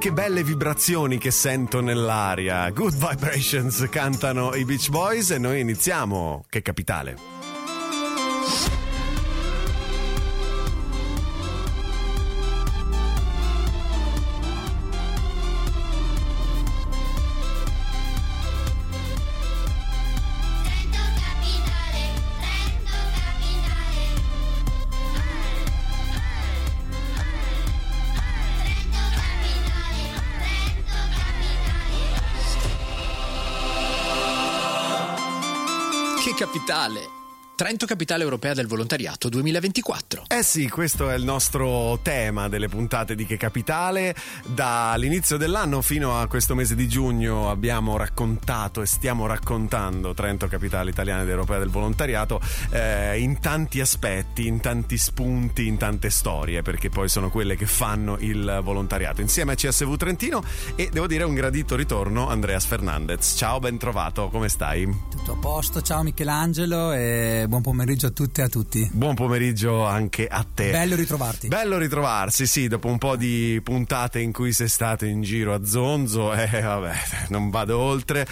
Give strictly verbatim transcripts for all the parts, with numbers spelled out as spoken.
che belle vibrazioni che sento nell'aria. Good Vibrations cantano i Beach Boys e noi iniziamo. Che capitale. Capitale. Trento Capitale Europea del Volontariato duemilaventiquattro. Eh sì, questo è il nostro tema delle puntate di Che Capitale. Dall'inizio dell'anno fino a questo mese di giugno abbiamo raccontato e stiamo raccontando Trento Capitale Italiana ed Europea del Volontariato eh, in tanti aspetti, in tanti spunti, in tante storie, perché poi sono quelle che fanno il volontariato. Insieme a C S V Trentino e devo dire un gradito ritorno Andreas Fernandez. Ciao, ben trovato, come stai? Tutto a posto, ciao Michelangelo e buon pomeriggio a tutte e a tutti. Buon pomeriggio anche a te. Bello ritrovarti. Bello ritrovarsi, sì, dopo un po' di puntate in cui sei stato in giro a zonzo e eh, vabbè, non vado oltre.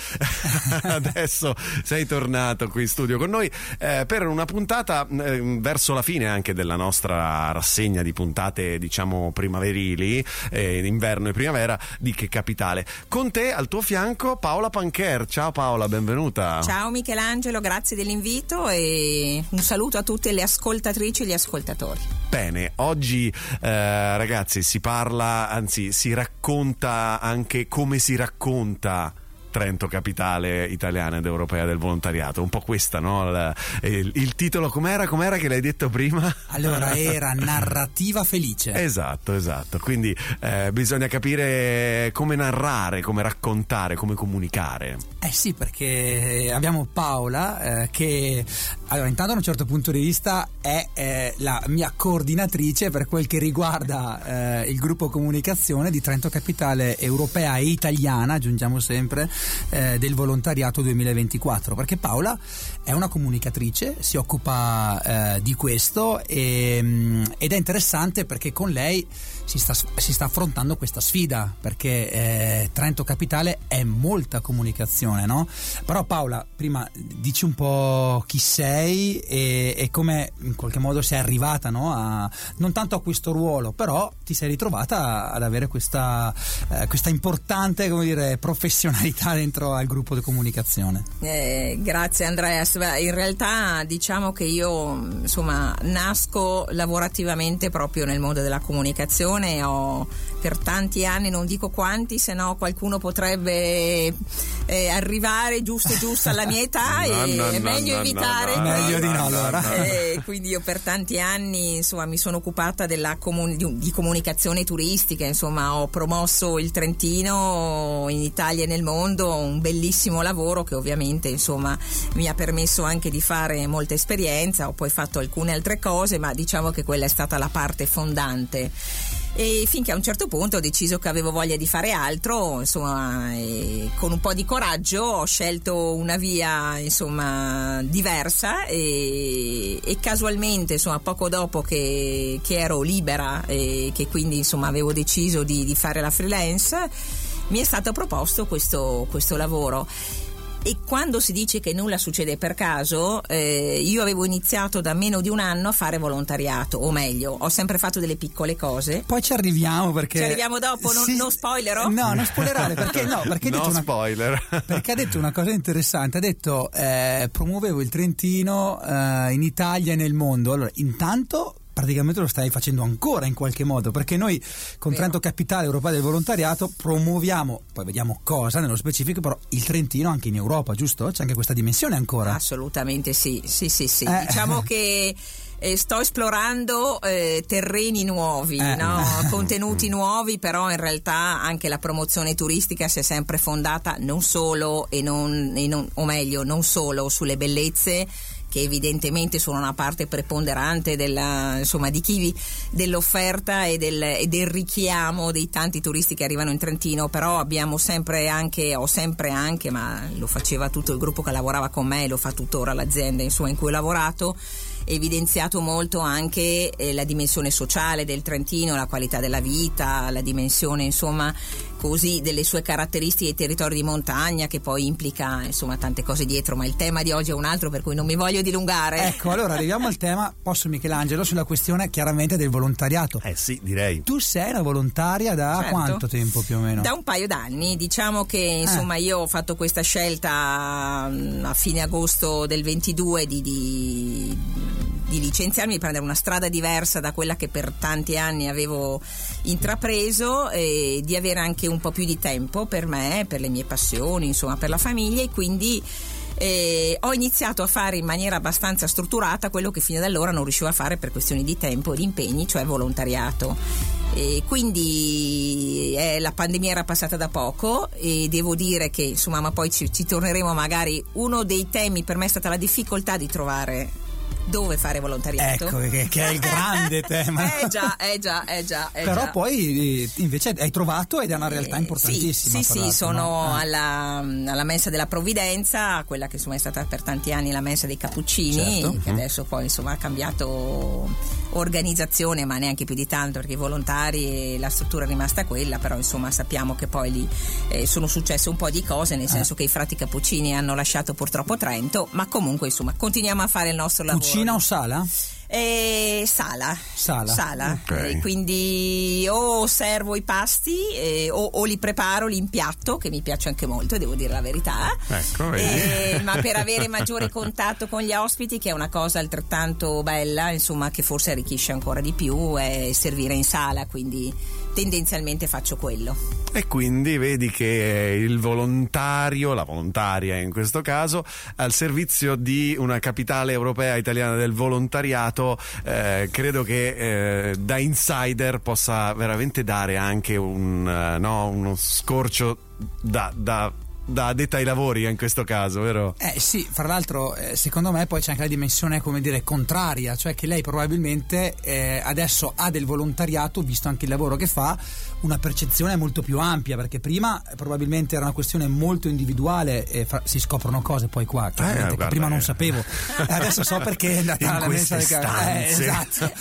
Adesso sei tornato qui in studio con noi eh, per una puntata eh, verso la fine anche della nostra rassegna di puntate, diciamo, primaverili, eh, inverno e primavera di Che Capitale. Con te al tuo fianco Paola Pancher. Ciao Paola, benvenuta. Ciao Michelangelo, grazie dell'invito e un saluto a tutte le ascoltatrici e gli ascoltatori. Bene, oggi eh, ragazzi si parla, anzi si racconta anche come si racconta Trento Capitale Italiana ed Europea del Volontariato, un po' questa, no? Il, il, il titolo com'era? Com'era che l'hai detto prima? Allora era narrativa felice. Esatto, esatto, quindi eh, bisogna capire come narrare, come raccontare, come comunicare. Eh sì, perché abbiamo Paola eh, che allora intanto da un certo punto di vista è eh, la mia coordinatrice per quel che riguarda eh, il gruppo comunicazione di Trento Capitale Europea e Italiana, aggiungiamo sempre, eh, del volontariato duemilaventiquattro, perché Paola è una comunicatrice, si occupa eh, di questo e, mh, ed è interessante perché con lei si sta, si sta affrontando questa sfida, perché eh, Trento Capitale è molta comunicazione, no? Però Paola, prima dici un po' chi sei e, e come in qualche modo sei arrivata, no? A, non tanto a questo ruolo, però ti sei ritrovata ad avere questa, eh, questa importante, come dire, professionalità dentro al gruppo di comunicazione. Eh, grazie Andreas. Beh, in realtà diciamo che io insomma nasco lavorativamente proprio nel mondo della comunicazione. Ho per tanti anni, non dico quanti, se no qualcuno potrebbe eh, arrivare giusto giusto alla mia età no, e no, è meglio no, evitare. No, no, meglio no, di no, allora. no, no. Eh, quindi io per tanti anni insomma mi sono occupata della comuni- di, di comunicazione turistica, insomma ho promosso il Trentino in Italia e nel mondo, un bellissimo lavoro che ovviamente insomma mi ha permesso anche di fare molta esperienza. Ho poi fatto alcune altre cose, ma diciamo che quella è stata la parte fondante. E finché a un certo punto ho deciso che avevo voglia di fare altro, insomma, e con un po' di coraggio ho scelto una via insomma diversa e, e casualmente insomma poco dopo che, che ero libera e che quindi insomma avevo deciso di, di fare la freelance, mi è stato proposto questo, questo lavoro. E quando si dice che nulla succede per caso, eh, io avevo iniziato da meno di un anno a fare volontariato, o meglio, ho sempre fatto delle piccole cose. Poi ci arriviamo perché ci arriviamo dopo, non, sì, non spoilerò? No, non spoilerare perché no, perché ha no detto una, spoiler. perché ha detto una cosa interessante, ha detto eh, promuovevo il Trentino eh, in Italia e nel mondo. Allora, intanto praticamente lo stai facendo ancora in qualche modo, perché noi con Vero. Trento Capitale Europea del Volontariato promuoviamo, poi vediamo cosa nello specifico, però il Trentino anche in Europa, giusto? C'è anche questa dimensione ancora? Assolutamente sì, sì, sì, sì. Eh. Diciamo che eh, sto esplorando eh, terreni nuovi, Eh. no? Contenuti nuovi, però in realtà anche la promozione turistica si è sempre fondata non solo e non, e non o meglio non solo sulle bellezze, che evidentemente sono una parte preponderante della, insomma, di chi dell'offerta e del, e del richiamo dei tanti turisti che arrivano in Trentino, però abbiamo sempre anche, ho sempre anche, ma lo faceva tutto il gruppo che lavorava con me, lo fa tuttora l'azienda insomma, in cui ho lavorato, evidenziato molto anche eh, la dimensione sociale del Trentino, la qualità della vita, la dimensione insomma così delle sue caratteristiche dei territori di montagna, che poi implica insomma tante cose dietro, ma il tema di oggi è un altro, per cui non mi voglio dilungare. Ecco, allora arriviamo al tema, posso Michelangelo, sulla questione chiaramente del volontariato. Eh sì, direi. Tu sei una volontaria da Certo. quanto tempo più o meno? Da un paio d'anni, diciamo che insomma eh. io ho fatto questa scelta a fine agosto del ventidue di, di, di licenziarmi, di prendere una strada diversa da quella che per tanti anni avevo intrapreso, e di avere anche un po' più di tempo per me, per le mie passioni, insomma per la famiglia, e quindi eh, ho iniziato a fare in maniera abbastanza strutturata quello che fino ad allora non riuscivo a fare per questioni di tempo e di impegni, cioè volontariato. E quindi eh, la pandemia era passata da poco e devo dire che insomma, ma poi ci, ci torneremo magari, uno dei temi per me è stata la difficoltà di trovare dove fare volontariato. Ecco, che, che è il grande tema. Eh già, eh già, eh già. Eh Però già. poi invece hai trovato, ed è una realtà Eh, importantissima. Sì, sì, sì, l'altro, sono no? eh. alla, alla Mensa della Provvidenza, quella che insomma è stata per tanti anni la Mensa dei Cappuccini, Certo. che adesso poi insomma ha cambiato organizzazione, ma neanche più di tanto, perché i volontari e la struttura è rimasta quella, però insomma sappiamo che poi lì eh, sono successe un po' di cose, nel senso eh. che i frati Cappuccini hanno lasciato purtroppo Trento, ma comunque insomma continuiamo a fare il nostro lavoro. Cucina o sala? Eh, sala Sala, sala. Okay. Eh, quindi o servo i pasti eh, o, o li preparo, li impiatto, che mi piace anche molto, devo dire la verità. Ecco, eh, ma per avere maggiore contatto con gli ospiti, che è una cosa altrettanto bella, insomma, che forse arricchisce ancora di più, è servire in sala, quindi tendenzialmente faccio quello. E quindi vedi che il volontario, la volontaria in questo caso, al servizio di una capitale europea italiana del volontariato, eh, credo che eh, da insider possa veramente dare anche un, uh, no, uno scorcio da, da da addetta ai lavori in questo caso, vero? Eh sì, fra l'altro eh, secondo me poi c'è anche la dimensione, come dire, contraria, cioè che lei probabilmente eh, adesso ha del volontariato, visto anche il lavoro che fa, una percezione molto più ampia, perché prima eh, probabilmente era una questione molto individuale e fa, si scoprono cose poi qua, eh, che guarda, prima non sapevo, adesso so perché è andata in alla messa del stanze. eh, esatto.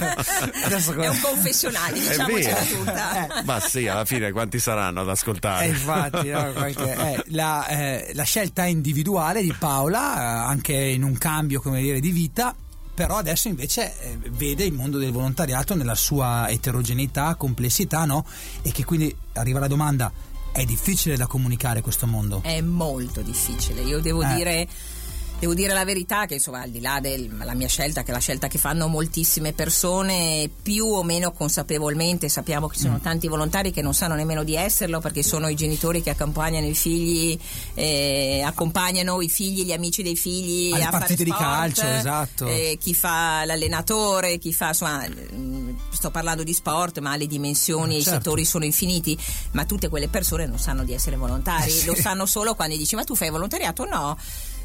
Adesso è un confessionale, diciamocela tutta. Eh. Ma sì, alla fine quanti saranno ad ascoltare? Eh, infatti, no, qualche, eh, la, eh, la scelta individuale di Paola, eh, anche in un cambio, come dire, di vita, però adesso invece eh, vede il mondo del volontariato nella sua eterogeneità, complessità, no? E che quindi arriva la domanda: è difficile da comunicare questo mondo? È molto difficile, io devo eh. dire Devo dire la verità che insomma, al di là della mia scelta, che è la scelta che fanno moltissime persone più o meno consapevolmente, sappiamo che ci sono mm. tanti volontari che non sanno nemmeno di esserlo, perché sono i genitori che accompagnano i figli, eh, accompagnano i figli, gli amici dei figli alle a partite fare sport, di calcio, esatto. Eh, chi fa l'allenatore, chi fa, insomma, sto parlando di sport, ma le dimensioni e certo. i settori sono infiniti, ma tutte quelle persone non sanno di essere volontari, eh sì. lo sanno solo quando gli dici: ma tu fai volontariato? No.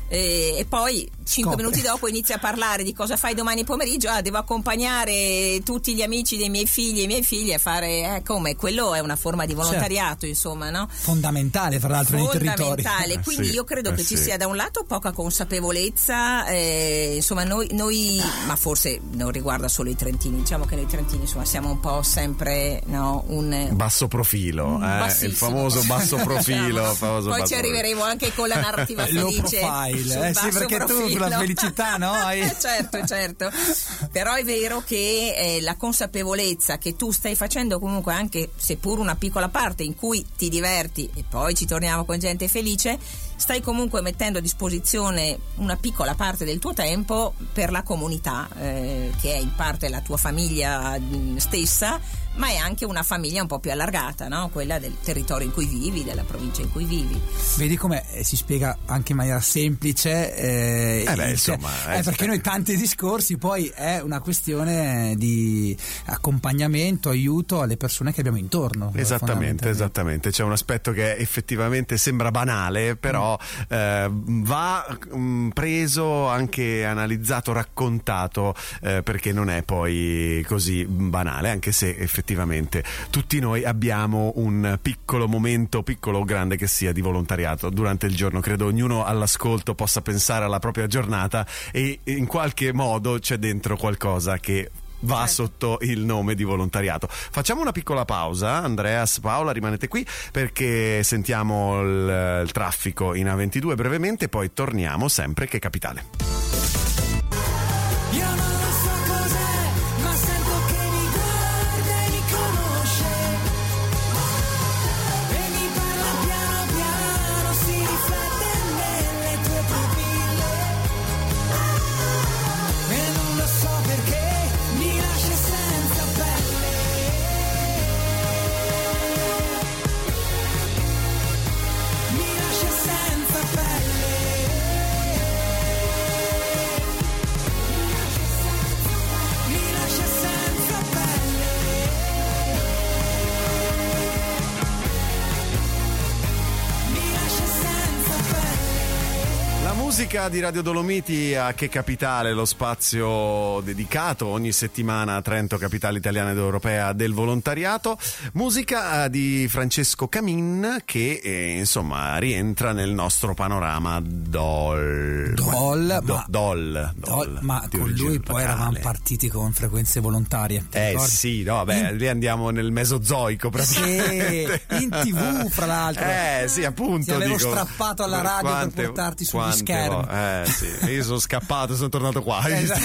E, e poi cinque Scopre. minuti dopo inizia a parlare di cosa fai domani pomeriggio. Ah, devo accompagnare tutti gli amici dei miei figli e i miei figli a fare, eh, come? Quello è una forma di volontariato, certo. insomma, no? Fondamentale, fra l'altro, nei territori. Fondamentale, quindi sì, io credo eh che sì. ci sia da un lato poca consapevolezza, eh, insomma noi, noi, ma forse non riguarda solo i trentini, diciamo che noi trentini insomma siamo un po' sempre, no, un basso profilo, eh? il famoso basso profilo. famoso Poi basso ci arriveremo anche con la narrativa felice. Eh sì, perché profilo. tu sulla felicità, no? Hai... certo, certo. Però è vero che eh, la consapevolezza che tu stai facendo comunque, anche seppur una piccola parte in cui ti diverti, e poi ci torniamo con gente felice, stai comunque mettendo a disposizione una piccola parte del tuo tempo per la comunità, eh, che è in parte la tua famiglia mh, stessa, ma è anche una famiglia un po' più allargata, no? Quella del territorio in cui vivi, della provincia in cui vivi. Vedi come eh, si spiega anche in maniera semplice, eh, eh beh, il, insomma, eh, eh, perché noi tanti discorsi poi eh, una questione di accompagnamento, aiuto alle persone che abbiamo intorno. Esattamente, esattamente. C'è un aspetto che effettivamente sembra banale, però mm. eh, va mh, preso, anche analizzato, raccontato, eh, perché non è poi così banale, anche se effettivamente tutti noi abbiamo un piccolo momento, piccolo o grande che sia, di volontariato durante il giorno. Credo ognuno all'ascolto possa pensare alla propria giornata e in qualche modo c'è dentro qualcosa che va sotto il nome di volontariato. Facciamo una piccola pausa. Andreas, Paola, rimanete qui perché sentiamo il, il traffico in A ventidue brevemente, poi torniamo sempre Che Capitale. Io non lo so cos'è, ma sento che mi guarda e mi conosce e mi parla piano piano, si riflette nelle tue pupille e non lo so perché mi lascia senza pelle, mi lascia senza pelle, mi lascia senza pelle, mi lascia senza pelle. La musica di Radio Dolomiti a Che Capitale, lo spazio dedicato ogni settimana a Trento, capitale italiana ed europea del volontariato. Musica di Francesco Camin che eh, insomma rientra nel nostro panorama Doll. Doll, Do- ma, Doll, Doll, Doll, ma di con origine lui poi locale. eravamo partiti con frequenze volontarie. ti Eh ricordi? sì, no, beh, lì andiamo nel mesozoico praticamente. Sì, in tivù fra l'altro. Eh sì, appunto. Ti avevo dico, strappato alla radio quante- per portarti sugli quante schermi. vo- Eh sì, io sono scappato, sono tornato qua. hai visto?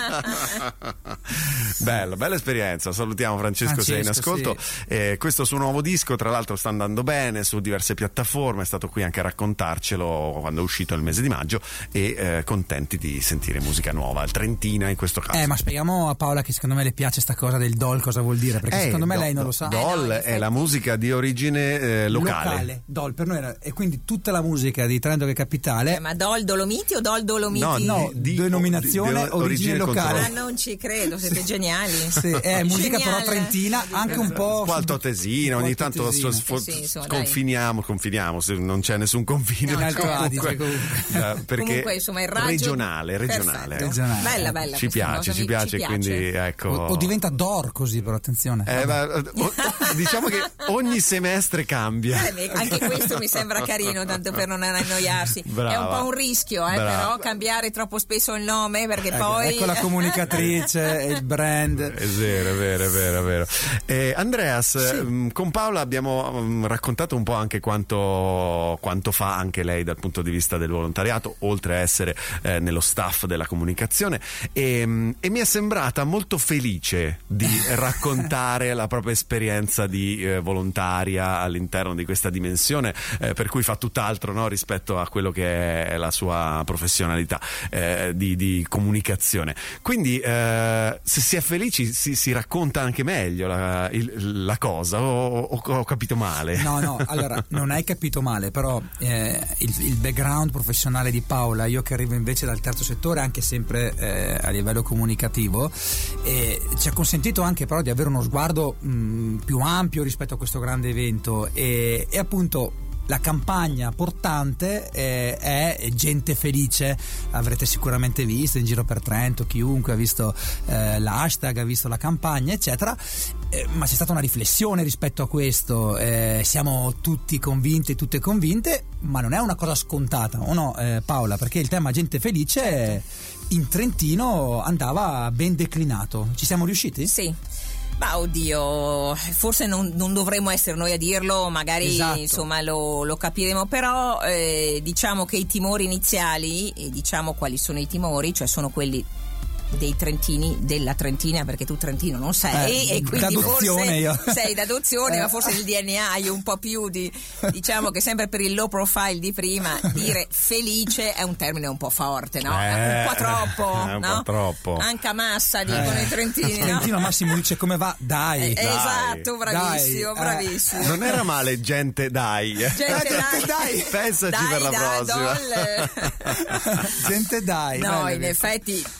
Bello, bella esperienza. Salutiamo Francesco, sei in Francesco, ascolto. sì. Eh, questo suo nuovo disco, tra l'altro, sta andando bene su diverse piattaforme. È stato qui anche a raccontarcelo quando è uscito il mese di maggio. E eh, contenti di sentire musica nuova, trentina in questo caso. Eh, ma spieghiamo a Paola che secondo me le piace sta cosa del doll cosa vuol dire, perché Eh, secondo me do- lei non do- lo sa. Doll Eh, no, in è effetti. la musica di origine eh, locale. Doll per noi era, e quindi tutta la musica di Trento Che Capitale. Eh, ma Dol Dolomiti o Dol Dolomiti? No, No, di- denominazione, di- di- origine locale. Ah, non ci credo, siete geniali. Sì, è musica però Geniale. trentina, anche un po' un po' altoatesina, un po' ogni tanto altoatesina. sf- sf- Sì, insomma, sconfiniamo, confiniamo, se non c'è nessun confine. No, in Alto certo. Adige comunque. Eh, perché Comunque, insomma, il raggio- regionale, regionale. Perfetto. Regionale. Bella, bella. Ci questa piace, cosa, ci mi- piace, quindi ecco. O, o diventa Dor così, però attenzione. Eh, ma, o- diciamo che ogni semestre cambia. Eh, mi- anche questo mi sembra carino, tanto per non annoiarsi. Brava. È un po' un rischio, eh, Brava. però cambiare troppo spesso il nome, perché Ecco, poi ecco la comunicatrice e il brand. È vero, è vero, è vero, è vero. Eh, Andreas, mh, con Paola abbiamo mh, raccontato un po' anche quanto, quanto fa anche lei dal punto di vista del volontariato, oltre a essere eh, nello staff della comunicazione, e, mh, e mi è sembrata molto felice di raccontare la propria esperienza di eh, volontaria all'interno di questa dimensione, eh, per cui fa tutt'altro, no, rispetto a quello che è la sua professionalità eh, di, di comunicazione. Quindi eh, se si è felici si, si racconta anche meglio la, il- la cosa, o, o ho capito male? No, no, allora non hai capito male, però eh, il, il background professionale di Paola, io che arrivo invece dal terzo settore, anche sempre eh, a livello comunicativo, eh, ci ha consentito anche però di avere uno sguardo mh, più ampio rispetto a questo grande evento e, e appunto la campagna portante eh, è Gente Felice, avrete sicuramente visto in giro per Trento, chiunque ha visto eh, l'hashtag, ha visto la campagna eccetera, eh, ma c'è stata una riflessione rispetto a questo, eh, siamo tutti convinti, tutte convinte, ma non è una cosa scontata, o no eh, Paola? Perché il tema Gente Felice in Trentino andava ben declinato, ci siamo riusciti? sì. Ma oddio, forse non, non dovremmo essere noi a dirlo, magari Esatto. insomma lo, lo capiremo, però eh, diciamo che i timori iniziali, e diciamo quali sono i timori, cioè sono quelli dei trentini, della Trentina, perché tu trentino non sei, Eh, e quindi d'adozione forse io. sei d'adozione, Eh. ma forse il D N A hai un po' più di, diciamo che sempre per il low profile di prima, dire felice è un termine un po' forte, no? Eh, un po' troppo, è un no? po' troppo. Anche a massa dicono i trentini, no? Trentino Massimo dice come va? Dai, Eh, Dai. esatto, bravissimo, Dai, eh. bravissimo. Non era male, gente, dai. Gente, dai, Pensaci dai, per la dai, prossima. Dol. gente dai. No, bello in che- effetti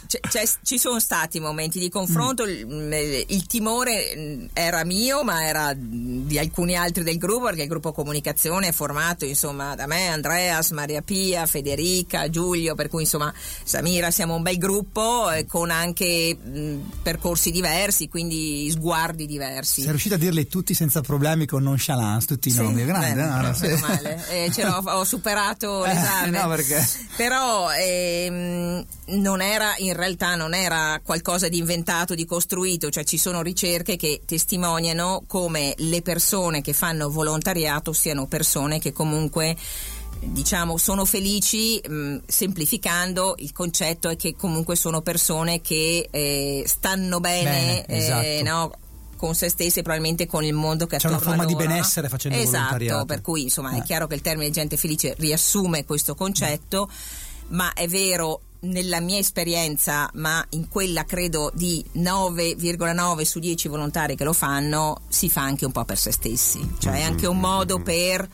c'è, c'è, ci sono stati momenti di confronto, mm. il, il timore era mio, ma era di alcuni altri del gruppo, perché il gruppo comunicazione è formato insomma da me, Andreas, Maria Pia, Federica, Giulio, per cui insomma Samira, siamo un bel gruppo eh, con anche mh, percorsi diversi, quindi sguardi diversi. Sei riuscita a dirli tutti senza problemi, con nonchalance, tutti i sì, nomi, grande, bene, no, no, sì. male. Eh, ce l'ho, ho superato l'esame. Eh, no, perché... Però ehm, non era, in realtà non era qualcosa di inventato, di costruito, cioè ci sono ricerche che testimoniano come le persone che fanno volontariato siano persone che comunque, diciamo, sono felici. Mh, semplificando, il concetto è che comunque sono persone che eh, stanno bene, bene esatto. eh, no? con se stesse, probabilmente con il mondo che c'è attorno una forma a loro, di benessere, no? Facendo esatto, volontariato. Per cui insomma eh. è chiaro che il termine gente felice riassume questo concetto, ma è vero, nella mia esperienza, ma in quella credo di nove virgola nove su dieci volontari che lo fanno, si fa anche un po' per se stessi, cioè è anche un modo per,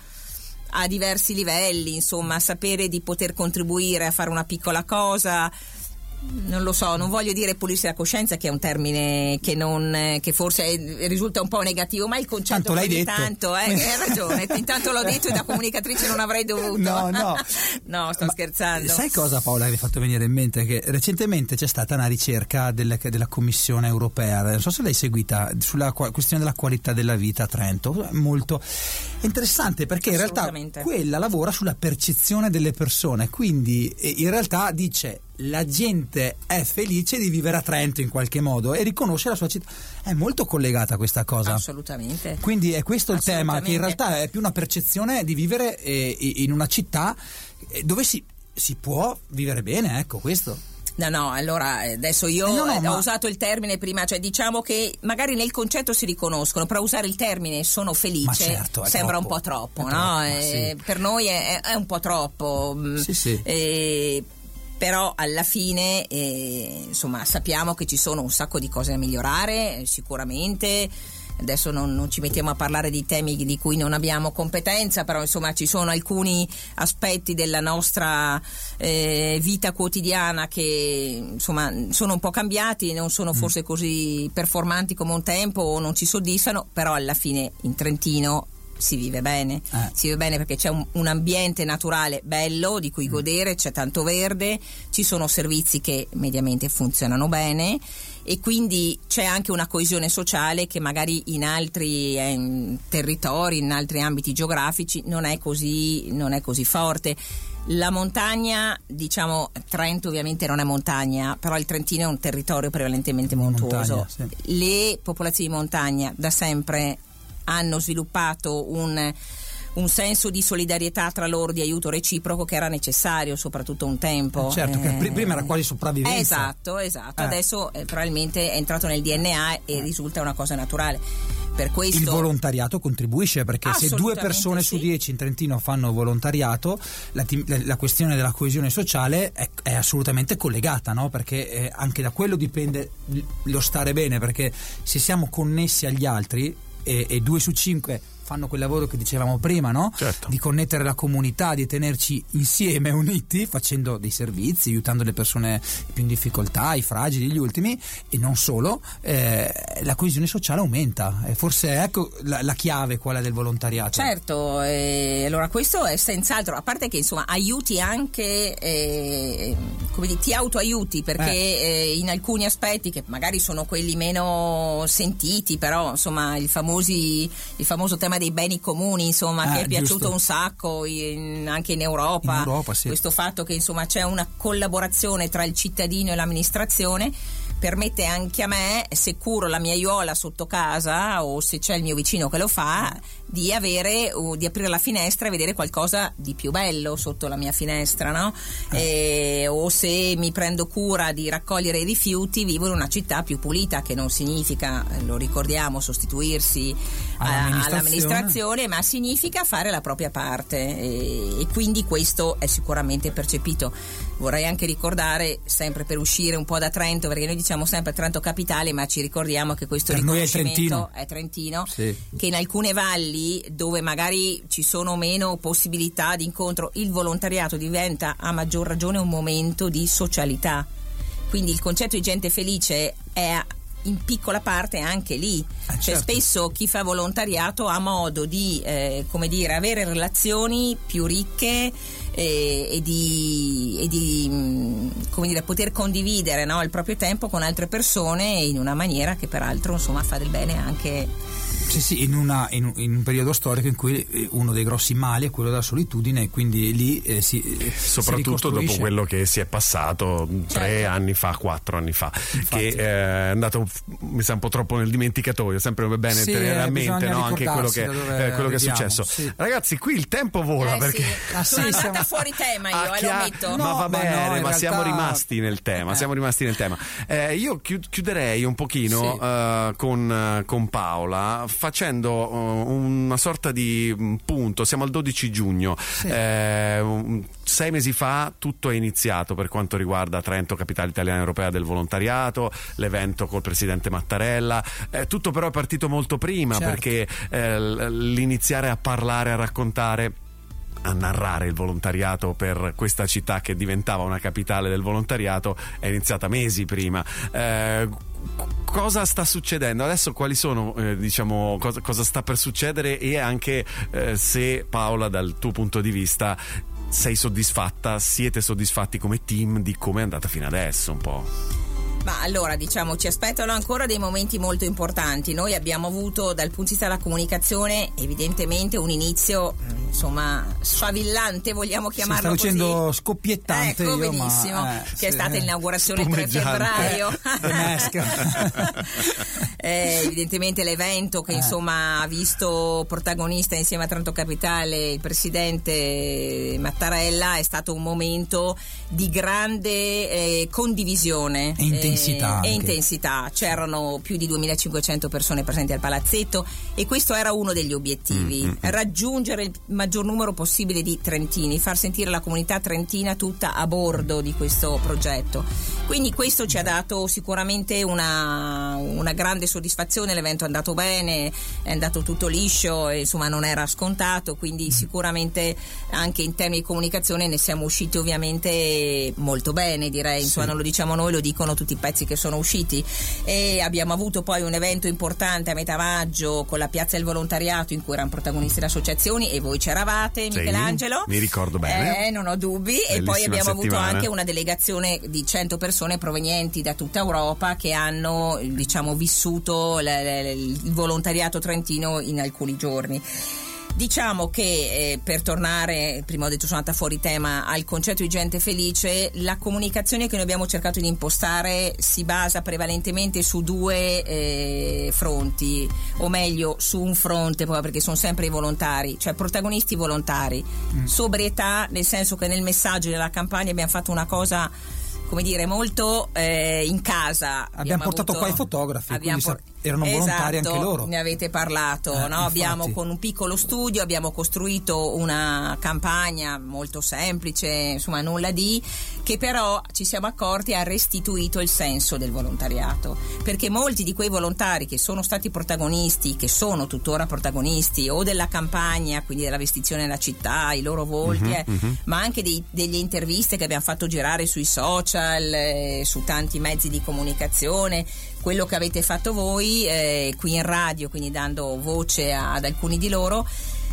a diversi livelli, insomma, sapere di poter contribuire a fare una piccola cosa. Non lo so, non voglio dire pulirsi la coscienza, che è un termine che non che forse è, risulta un po' negativo, ma il concetto tanto l'hai detto. Tanto, eh, hai ragione, intanto l'ho detto e da comunicatrice non avrei dovuto. No, no. No, sto ma scherzando. Sai cosa, Paola, mi hai fatto venire in mente? Che recentemente c'è stata una ricerca delle, della Commissione europea, non so se l'hai seguita, sulla questione della qualità della vita a Trento, molto interessante, perché in realtà quella lavora sulla percezione delle persone, quindi in realtà dice: la gente è felice di vivere a Trento in qualche modo e riconosce la sua città. È molto collegata a questa cosa. Assolutamente. Quindi è questo il tema, che in realtà è più una percezione di vivere eh, in una città dove si, si può vivere bene, ecco questo. No, no, allora adesso io eh no, no, ho ma... usato il termine prima, cioè diciamo che magari nel concetto si riconoscono, però usare il termine sono felice certo, sembra troppo. un po' troppo, è no? Troppo, eh, sì. Per noi è, è un po' troppo. Sì, sì. Eh, però alla fine eh, insomma sappiamo che ci sono un sacco di cose da migliorare, eh, sicuramente. Adesso non, non ci mettiamo a parlare di temi di cui non abbiamo competenza, però insomma ci sono alcuni aspetti della nostra eh, vita quotidiana che insomma sono un po' cambiati, non sono forse così performanti come un tempo o non ci soddisfano, però alla fine in Trentino si vive bene, eh. si vive bene perché c'è un, un ambiente naturale bello di cui godere, c'è tanto verde, ci sono servizi che mediamente funzionano bene e quindi c'è anche una coesione sociale che magari in altri eh, territori, in altri ambiti geografici non è così, non è così forte. La montagna, diciamo, Trento ovviamente non è montagna, però il Trentino è un territorio prevalentemente montuoso. Montagna, sì. Le popolazioni di montagna da sempre hanno sviluppato un, un senso di solidarietà tra loro, di aiuto reciproco che era necessario soprattutto un tempo. Eh certo, eh, che prima era quasi sopravvivenza. Esatto, esatto. Eh. Adesso eh, probabilmente è entrato nel D N A e risulta una cosa naturale. Per questo il volontariato contribuisce, perché se due persone sì. su dieci in Trentino fanno volontariato, la, la questione della coesione sociale è, è assolutamente collegata, no? Perché eh, anche da quello dipende lo stare bene, perché se siamo connessi agli altri e, e due su cinque fanno quel lavoro che dicevamo prima, no? Certo. Di connettere la comunità, di tenerci insieme, uniti, facendo dei servizi, aiutando le persone più in difficoltà, i fragili, gli ultimi, e non solo, eh, la coesione sociale aumenta. E forse ecco la, la chiave, quella del volontariato. Certo, eh, allora questo è senz'altro, a parte che insomma aiuti anche, eh, come dire, ti autoaiuti, perché eh. Eh, in alcuni aspetti che magari sono quelli meno sentiti, però insomma il famosi il famoso tema dei beni comuni, insomma, ah, che è piaciuto giusto. un sacco in, anche in Europa, in Europa sì. Questo fatto che insomma c'è una collaborazione tra il cittadino e l'amministrazione permette anche a me, se curo la mia aiuola sotto casa o se c'è il mio vicino che lo fa, di avere uh, di aprire la finestra e vedere qualcosa di più bello sotto la mia finestra, no? Eh. E, o se mi prendo cura di raccogliere i rifiuti, vivo in una città più pulita, che non significa, lo ricordiamo, sostituirsi all'amministrazione, a, all'amministrazione, ma significa fare la propria parte e, e quindi questo è sicuramente percepito. Vorrei anche ricordare, sempre per uscire un po' da Trento, perché noi diciamo sempre Trento capitale, ma ci ricordiamo che questo per riconoscimento noi è Trentino, è Trentino sì. Che in alcune valli dove magari ci sono meno possibilità di incontro, il volontariato diventa a maggior ragione un momento di socialità. quindi il concetto di gente felice è in piccola parte anche lì, ah, cioè certo. spesso chi fa volontariato ha modo di eh, come dire avere relazioni più ricche e, e di, e di mh, come dire poter condividere, no, il proprio tempo con altre persone in una maniera che peraltro insomma fa del bene anche. Sì, sì, in, una, in, un, in un periodo storico in cui uno dei grossi mali è quello della solitudine, e quindi lì eh, si soprattutto si dopo quello che si è passato certo. tre anni fa, quattro anni fa, Infatti. che eh, è andato mi sa un po' troppo nel dimenticatoio, sempre bene sì, tenere a mente, no, anche quello che, dove eh, quello che è vediamo, successo. sì. Ragazzi, qui il tempo vola Eh, perché sì. Ah, sono sì, andata siamo... fuori tema io, Ah, eh, chia- lo ammetto. ma No, va ma bene, no, in ma realtà- siamo rimasti nel tema, Eh. siamo rimasti nel tema. Eh, io chiud- chiuderei un pochino Sì. eh, con, con Paola facendo eh, una sorta di mm, punto. Siamo al dodici giugno. Sì. Eh, un- sei mesi fa tutto è iniziato per quanto riguarda Trento, capitale italiana europea del volontariato, l'evento col presidente Mattarella. Eh, tutto però è partito molto prima, Certo. perché eh, l- l'iniziare a parlare, a raccontare, a narrare il volontariato per questa città che diventava una capitale del volontariato è iniziata mesi prima. Eh, cosa sta succedendo adesso? Quali sono, eh, diciamo, cosa, cosa sta per succedere? E anche eh, se, Paola, dal tuo punto di vista sei soddisfatta, siete soddisfatti come team di come è andata fino adesso un po'? Ma allora, diciamo, ci aspettano ancora dei momenti molto importanti. Noi abbiamo avuto dal punto di vista della comunicazione evidentemente un inizio insomma sfavillante, vogliamo chiamarlo si sta così. facendo scoppiettante, ecco, io, benissimo, ma, eh, che sì, è stata eh. l'inaugurazione il tre febbraio. eh, evidentemente l'evento che Eh. insomma ha visto protagonista insieme a Trento Capitale il presidente Mattarella è stato un momento di grande eh, condivisione E intensità eh, anche. e intensità. C'erano più di duemilacinquecento persone presenti al palazzetto e questo era uno degli obiettivi, Mm-hmm. raggiungere il maggior numero possibile di trentini, far sentire la comunità trentina tutta a bordo di questo progetto. Quindi questo ci ha dato sicuramente una, una grande soddisfazione. L'evento è andato bene, è andato tutto liscio e, insomma, non era scontato, quindi sicuramente anche in termini di comunicazione ne siamo usciti ovviamente molto bene, direi. Insomma, Sì. non lo diciamo noi, lo dicono tutti i pezzi che sono usciti. E abbiamo avuto poi un evento importante a metà maggio con la Piazza del Volontariato, in cui erano protagonisti le associazioni e voi c'eravate, Sì, Michelangelo. mi ricordo bene. Eh, non ho dubbi. E Bellissima poi abbiamo settimana. avuto anche una delegazione di cento persone provenienti da tutta Europa che hanno, diciamo, vissuto l- l- il volontariato trentino in alcuni giorni. Diciamo che eh, per tornare, prima ho detto sono andata fuori tema, al concetto di gente felice, la comunicazione che noi abbiamo cercato di impostare si basa prevalentemente su due eh, fronti, o meglio su un fronte, proprio perché sono sempre i volontari, cioè protagonisti volontari. Mm. Sobrietà, nel senso che nel messaggio della campagna abbiamo fatto una cosa, come dire, molto eh, in casa. Abbiamo, abbiamo portato avuto, qua i fotografi, abbiamo quindi por- erano volontari esatto, anche loro. Ne avete parlato, Eh, no? infatti. Abbiamo con un piccolo studio abbiamo costruito una campagna molto semplice, insomma nulla di, che però ci siamo accorti ha restituito il senso del volontariato, perché molti di quei volontari che sono stati protagonisti, che sono tuttora protagonisti o della campagna, quindi della vestizione nella città, i loro volti, Mm-hmm, eh, mm-hmm. ma anche dei, delle interviste che abbiamo fatto girare sui social, eh, su tanti mezzi di comunicazione, quello che avete fatto voi eh, qui in radio, quindi dando voce a, ad alcuni di loro,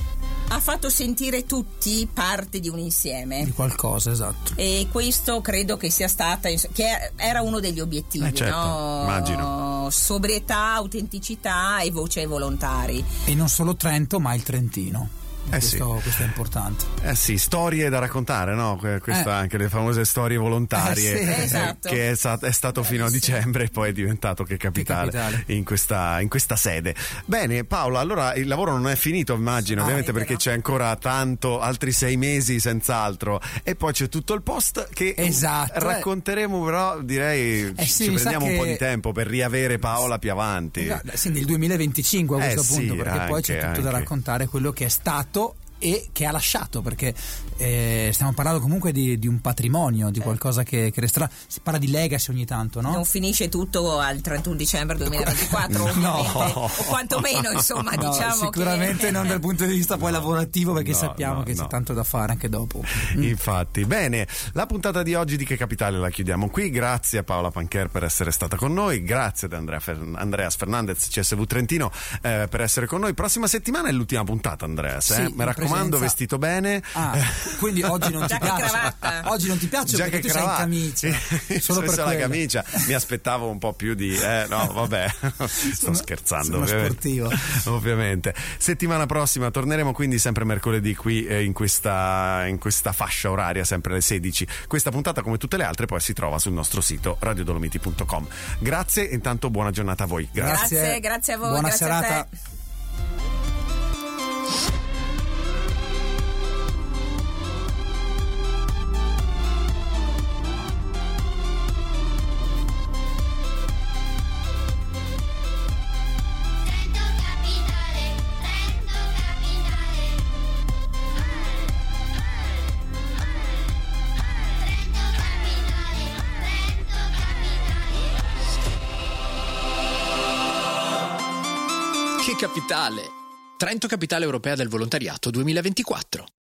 ha fatto sentire tutti parte di un insieme. Di qualcosa, esatto. E questo credo che sia stata, che era uno degli obiettivi, Eh, certo, no? immagino. Sobrietà, autenticità e voce ai volontari. E non solo Trento, ma il Trentino. Eh questo, sì. questo è importante. Eh sì, storie da raccontare, no? Que- Questa Eh. anche le famose storie volontarie, Eh sì. eh, Esatto. che è, sta- è stato fino a Bravissimo. dicembre e poi è diventato che capitale, Che capitale. In, questa, in questa sede. Bene, Paola, allora il lavoro non è finito, immagino, Ah, ovviamente, ovviamente perché no. c'è ancora tanto, altri sei mesi senz'altro, e poi c'è tutto il post che Esatto, racconteremo, però direi Eh sì, ci mi sa prendiamo un po' che- di tempo per riavere Paola più avanti. Esatto, sì, nel duemilaventicinque a Eh questo sì, punto, perché poi c'è anche, tutto da anche. raccontare quello che è stato e che ha lasciato, perché eh, stiamo parlando comunque di, di un patrimonio, di qualcosa che, che resterà. Si parla di legacy ogni tanto, no? Non finisce tutto al trentuno dicembre duemilaventiquattro, ovviamente, No. o quantomeno, insomma, No, diciamo sicuramente che... non dal punto di vista poi lavorativo, perché no, sappiamo no, che no. c'è tanto da fare anche dopo. Infatti, bene, la puntata di oggi di Che Capitale la chiudiamo qui. Grazie a Paola Pancher per essere stata con noi, grazie ad Andrea Fer- Andreas Fernandez, C S V Trentino, eh, per essere con noi. Prossima settimana è l'ultima puntata, Andreas, Sì, eh? in mi raccomando, presenza- vestito bene. Ah, quindi oggi non ti Giacca e piace? cravatta. Oggi non ti piace Giacca perché e tu sei in cravatta. camicia. Solo per la quello. camicia, mi aspettavo un po' più di eh, no, vabbè, sto Sono- scherzando, sono ovviamente. sportivo. Ovviamente. Settimana prossima torneremo quindi sempre mercoledì qui eh, in questa in questa fascia oraria, sempre alle sedici. Questa puntata, come tutte le altre, poi si trova sul nostro sito radio dolomiti punto com. Grazie, intanto buona giornata a voi. Grazie. Grazie, grazie a voi, Buona grazie serata. a te. Trento Capitale, Trento Capitale. Trento Capitale, Trento Capitale. Che capitale! Trento Capitale Europea del Volontariato duemilaventiquattro.